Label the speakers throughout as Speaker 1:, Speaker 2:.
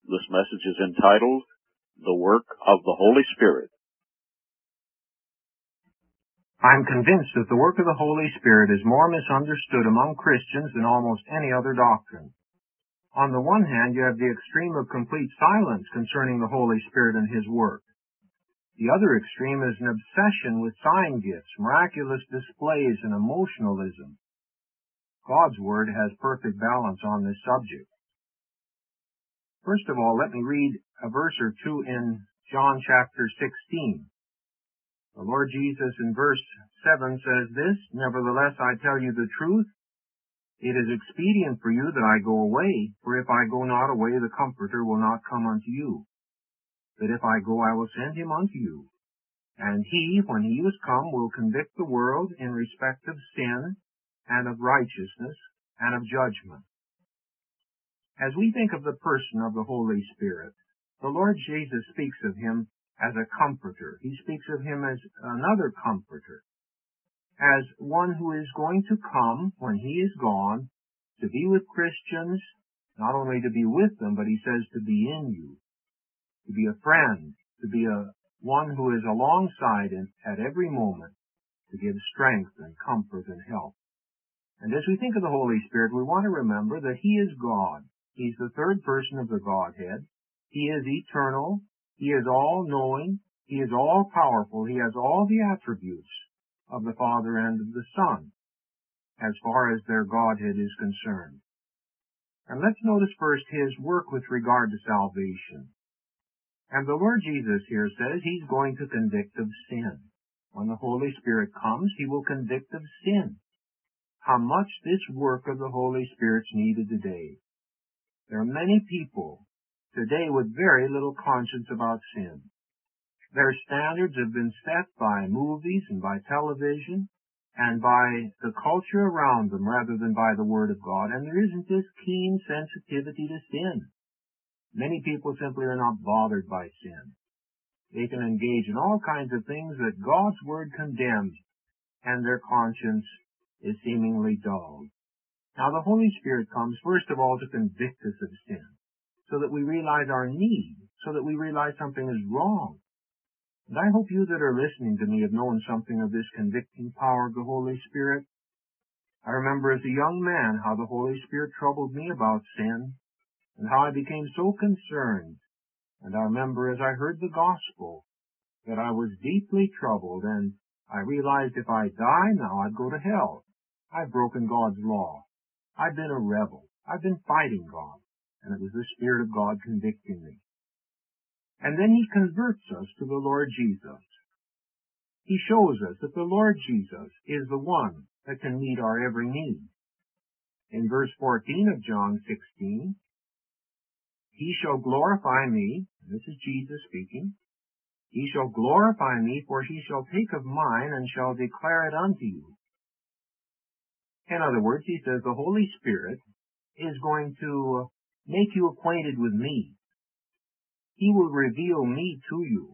Speaker 1: This message is entitled, The Work of the Holy Spirit.
Speaker 2: I'm convinced that the work of the Holy Spirit is more misunderstood among Christians than almost any other doctrine. On the one hand, you have the extreme of complete silence concerning the Holy Spirit and His work. The other extreme is an obsession with sign gifts, miraculous displays, and emotionalism. God's Word has perfect balance on this subject. First of all, let me read a verse or two in John chapter 16. The Lord Jesus in verse 7 says this, "Nevertheless, I tell you the truth. It is expedient for you that I go away, for if I go not away, the Comforter will not come unto you. But if I go, I will send him unto you. And he, when he is come, will convict the world in respect of sin, and of righteousness, and of judgment." As we think of the person of the Holy Spirit, the Lord Jesus speaks of him as a comforter. He speaks of him as another comforter, as one who is going to come when he is gone to be with Christians, not only to be with them, but he says to be in you, to be a friend, to be one who is alongside at every moment to give strength and comfort and help. And as we think of the Holy Spirit, we want to remember that he is God. He's the third person of the Godhead. He is eternal. He is all-knowing. He is all-powerful. He has all the attributes of the Father and of the Son, as far as their Godhead is concerned. And let's notice first his work with regard to salvation. And the Lord Jesus here says he's going to convict of sin. When the Holy Spirit comes, he will convict of sin. How much this work of the Holy Spirit's needed today. There are many people today with very little conscience about sin. Their standards have been set by movies and by television and by the culture around them rather than by the Word of God, and there isn't this keen sensitivity to sin. Many people simply are not bothered by sin. They can engage in all kinds of things that God's Word condemns, and their conscience is seemingly dulled. Now, the Holy Spirit comes, first of all, to convict us of sin, so that we realize our need, so that we realize something is wrong. And I hope you that are listening to me have known something of this convicting power of the Holy Spirit. I remember as a young man how the Holy Spirit troubled me about sin, and how I became so concerned. And I remember as I heard the gospel that I was deeply troubled, and I realized if I die now, I'd go to hell. I've broken God's law. I've been a rebel. I've been fighting God. And it was the Spirit of God convicting me. And then he converts us to the Lord Jesus. He shows us that the Lord Jesus is the one that can meet our every need. In verse 14 of John 16, he shall glorify me, and this is Jesus speaking, he shall glorify me, for he shall take of mine and shall declare it unto you. In other words, he says the Holy Spirit is going to make you acquainted with me. He will reveal me to you.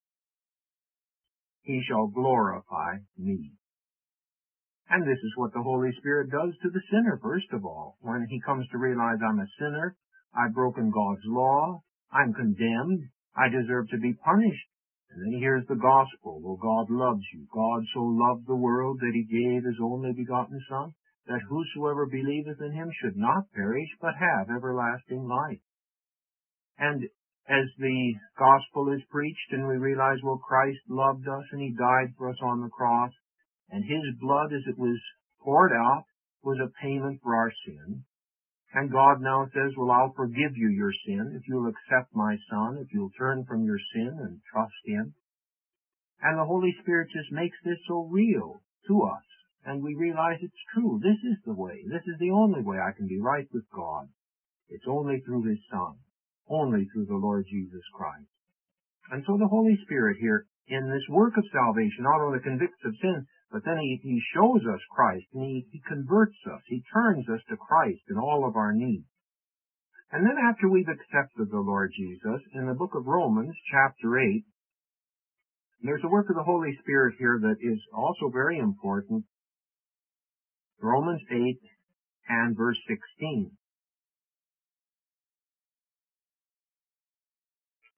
Speaker 2: He shall glorify me. And this is what the Holy Spirit does to the sinner, first of all. When he comes to realize I'm a sinner, I've broken God's law, I'm condemned, I deserve to be punished. And then he hears the gospel. Well, God loves you. God so loved the world that he gave his only begotten Son, that whosoever believeth in him should not perish, but have everlasting life. And as the gospel is preached and we realize, well, Christ loved us and he died for us on the cross, and his blood as it was poured out was a payment for our sin. And God now says, well, I'll forgive you your sin if you'll accept my Son, if you'll turn from your sin and trust him. And the Holy Spirit just makes this so real to us. And we realize it's true. This is the way. This is the only way I can be right with God. It's only through his Son. Only through the Lord Jesus Christ. And so the Holy Spirit here, in this work of salvation, not only convicts of sin, but then he shows us Christ, and he converts us. He turns us to Christ in all of our needs. And then after we've accepted the Lord Jesus, in the book of Romans, chapter 8, there's a work of the Holy Spirit here that is also very important. Romans 8 and verse 16.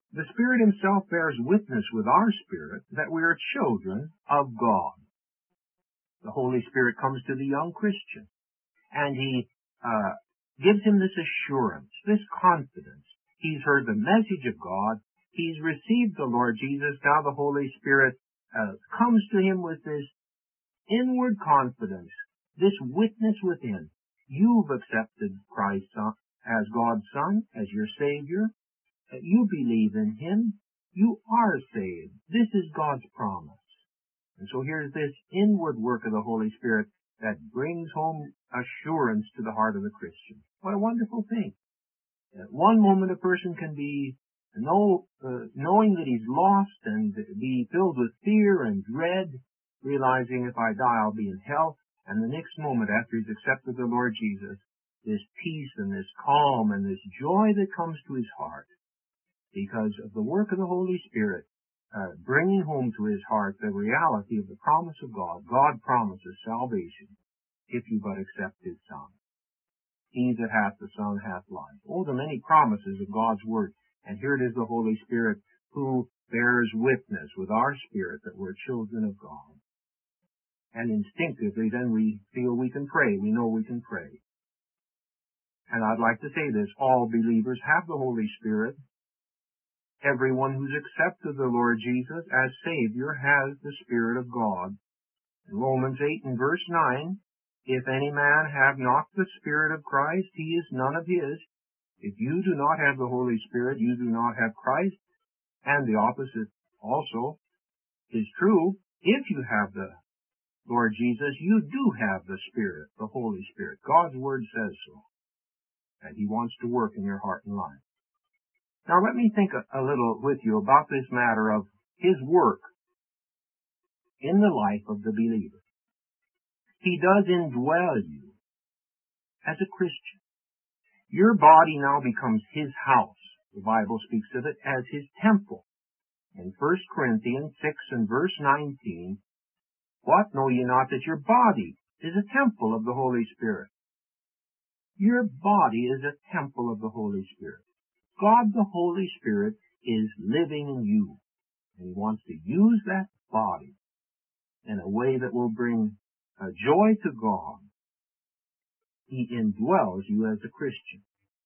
Speaker 2: The Spirit Himself bears witness with our spirit that we are children of God. The Holy Spirit comes to the young Christian, and He gives him this assurance, this confidence. He's heard the message of God. He's received the Lord Jesus. Now the Holy Spirit comes to him with this inward confidence, this witness within. You've accepted Christ as God's Son, as your Savior. You believe in Him. You are saved. This is God's promise. And so here's this inward work of the Holy Spirit that brings home assurance to the heart of the Christian. What a wonderful thing. At one moment a person can be knowing that he's lost and be filled with fear and dread, realizing if I die I'll be in hell. And the next moment after he's accepted the Lord Jesus, this peace and this calm and this joy that comes to his heart because of the work of the Holy Spirit, bringing home to his heart the reality of the promise of God. God promises salvation if you but accept His Son. He that hath the Son hath life. Oh, the many promises of God's Word. And here it is the Holy Spirit who bears witness with our spirit that we're children of God. And instinctively then we feel we can pray. We know we can pray. And I'd like to say this, all believers have the Holy Spirit. Everyone who's accepted the Lord Jesus as Savior has the Spirit of God. In Romans 8 and verse 9, if any man have not the Spirit of Christ, he is none of His. If you do not have the Holy Spirit, you do not have Christ. And the opposite also is true. If you have the Lord Jesus, you do have the Spirit, the Holy Spirit. God's Word says so. And He wants to work in your heart and life. Now let me think a little with you about this matter of His work in the life of the believer. He does indwell you as a Christian. Your body now becomes His house. The Bible speaks of it as His temple. In 1 Corinthians 6 and verse 19, what, know ye not that your body is a temple of the Holy Spirit? Your body is a temple of the Holy Spirit. God the Holy Spirit is living in you. And He wants to use that body in a way that will bring joy to God. He indwells you as a Christian.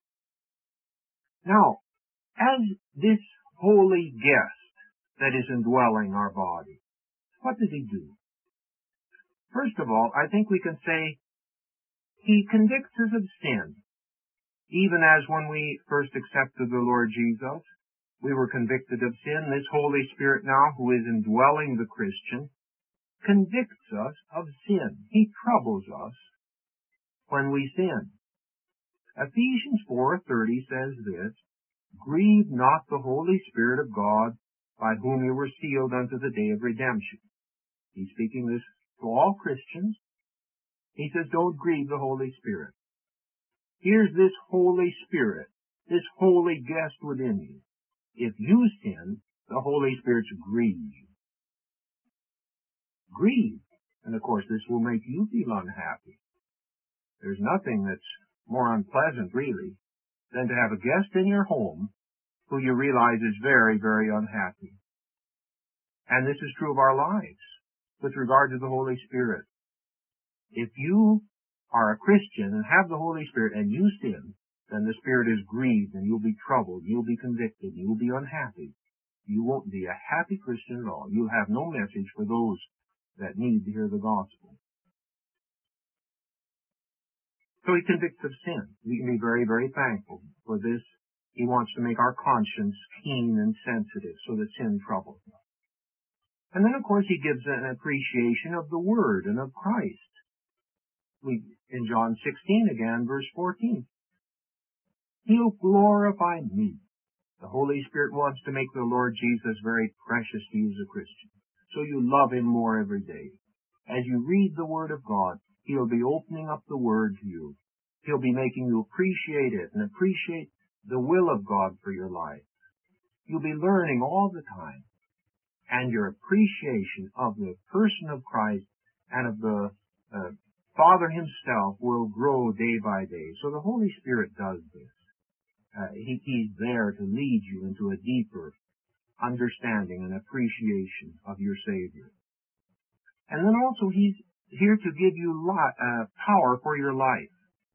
Speaker 2: Now, as this holy guest that is indwelling our body, what does He do? First of all, I think we can say He convicts us of sin. Even as when we first accepted the Lord Jesus, we were convicted of sin. This Holy Spirit now, who is indwelling the Christian, convicts us of sin. He troubles us when we sin. Ephesians 4:30 says this, grieve not the Holy Spirit of God, by whom you were sealed unto the day of redemption. He's speaking this to all Christians. He says, don't grieve the Holy Spirit. Here's this Holy Spirit, this holy guest within you. If you sin, the Holy Spirit's grieved. Grieved. And of course, this will make you feel unhappy. There's nothing that's more unpleasant, really, than to have a guest in your home who you realize is very, very unhappy. And this is true of our lives with regard to the Holy Spirit. If you are a Christian and have the Holy Spirit and you sin, then the Spirit is grieved and you'll be troubled, you'll be convicted, you'll be unhappy. You won't be a happy Christian at all. You'll have no message for those that need to hear the gospel. So He convicts of sin. We can be very, very thankful for this. He wants to make our conscience keen and sensitive so that sin troubles us. And then, of course, He gives an appreciation of the Word and of Christ. In John 16 again, verse 14, He'll glorify me. The Holy Spirit wants to make the Lord Jesus very precious to you as a Christian. So you love Him more every day. As you read the Word of God, He'll be opening up the Word to you. He'll be making you appreciate it and appreciate the will of God for your life. You'll be learning all the time. And your appreciation of the person of Christ and of the Father Himself will grow day by day. So the Holy Spirit does this. He's there to lead you into a deeper understanding and appreciation of your Savior. And then also He's here to give you power for your life.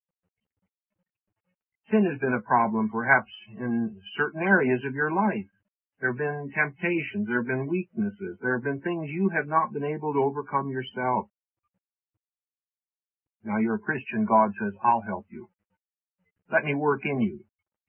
Speaker 2: Sin has been a problem perhaps in certain areas of your life. There have been temptations, there have been weaknesses, there have been things you have not been able to overcome yourself. Now you're a Christian, God says, I'll help you. Let me work in you.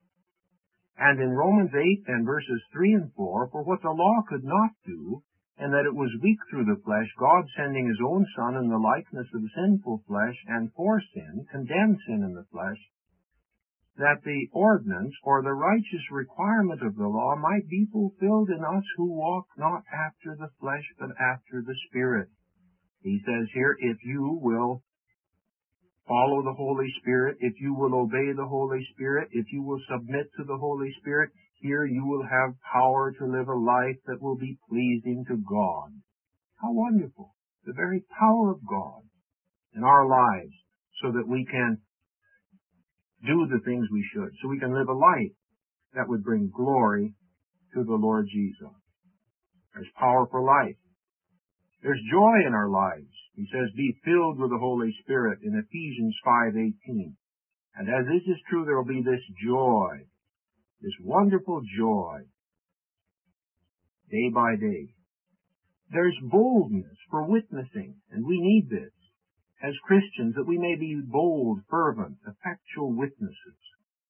Speaker 2: And in Romans 8 and verses 3 and 4, for what the law could not do, and that it was weak through the flesh, God sending His own Son in the likeness of sinful flesh, and for sin, condemned sin in the flesh, that the ordinance or the righteous requirement of the law might be fulfilled in us who walk not after the flesh, but after the Spirit. He says here, if you will follow the Holy Spirit, if you will obey the Holy Spirit, if you will submit to the Holy Spirit, here you will have power to live a life that will be pleasing to God. How wonderful. The very power of God in our lives so that we can do the things we should, so we can live a life that would bring glory to the Lord Jesus. There's power for life. There's joy in our lives. He says, be filled with the Holy Spirit in Ephesians 5:18. And as this is true, there will be this joy, this wonderful joy, day by day. There's boldness for witnessing, and we need this as Christians, that we may be bold, fervent, effectual witnesses.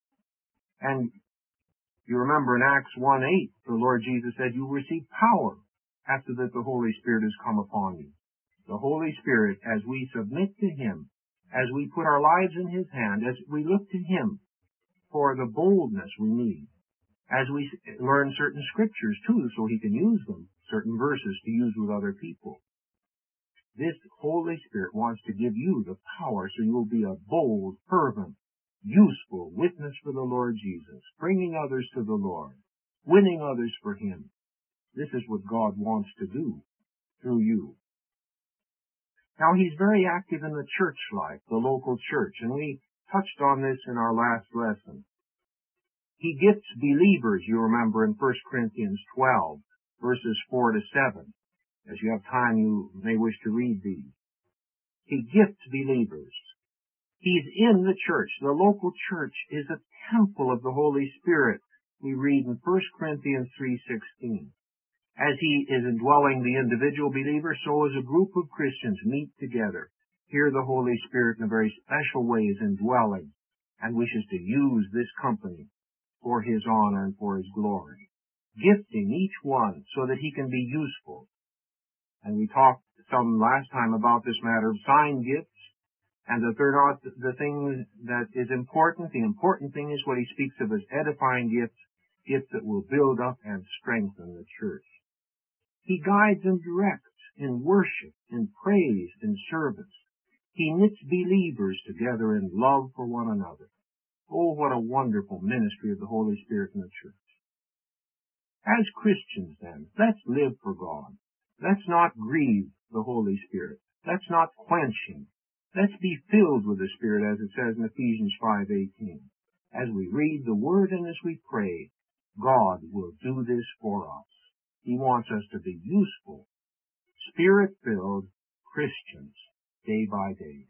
Speaker 2: And you remember in Acts 1:8, the Lord Jesus said, you will receive power after that the Holy Spirit has come upon you. The Holy Spirit, as we submit to Him, as we put our lives in His hand, as we look to Him for the boldness we need, as we learn certain scriptures too, so He can use them, certain verses to use with other people. This Holy Spirit wants to give you the power so you will be a bold, fervent, useful witness for the Lord Jesus, bringing others to the Lord, winning others for Him. This is what God wants to do through you. Now, He's very active in the church life, the local church, and we touched on this in our last lesson. He gifts believers, you remember, in 1 Corinthians 12, verses 4 to 7. As you have time, you may wish to read these. He gifts believers. He's in the church. The local church is a temple of the Holy Spirit. We read in 1 Corinthians 3:16. As He is indwelling the individual believer, so as a group of Christians meet together. Here the Holy Spirit in a very special way is indwelling and wishes to use this company for His honor and for His glory, gifting each one so that he can be useful. And we talked some last time about this matter of sign gifts, and that they're not the thing that is important. The important thing is what he speaks of as edifying gifts, gifts that will build up and strengthen the church. He guides and directs in worship, in praise, in service. He knits believers together in love for one another. Oh, what a wonderful ministry of the Holy Spirit in the church. As Christians, then, let's live for God. Let's not grieve the Holy Spirit. Let's not quench Him. Let's be filled with the Spirit, as it says in Ephesians 5:18. As we read the Word and as we pray, God will do this for us. He wants us to be useful, Spirit-filled Christians day by day.